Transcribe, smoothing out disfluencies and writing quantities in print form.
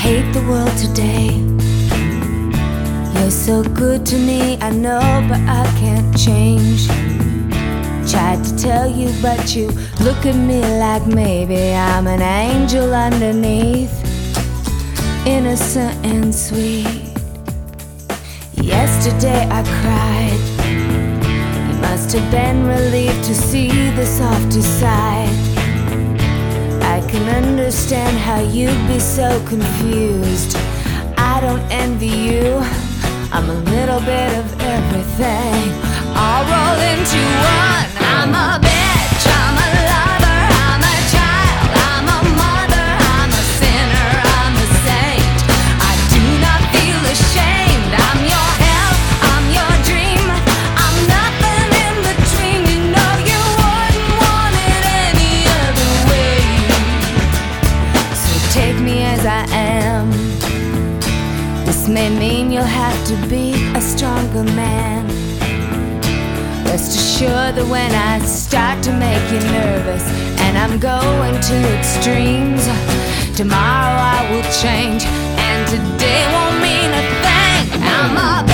hate the world today. You're so good to me, I know, but I can't change. Tried to tell you, but you look at me like maybe I'm an angel underneath, innocent and sweet. Yesterday I cried. You must have been relieved to see the softer side. I can understand how you'd be so confused. I don't envy you, I'm a little bit of everything, all rolled into one. I'm a bitch, I'm a lover, I'm a child, I'm a mother, I'm a sinner, I'm a saint. I do not feel ashamed. I'm your hell, I'm your dream, I'm nothing in between. You know you wouldn't want it any other way. So take me as I am. This may mean you'll have to be a stronger man. Rest assured that when I start to make you nervous and I'm going to extremes, tomorrow I will change and today won't mean a thing. I'm a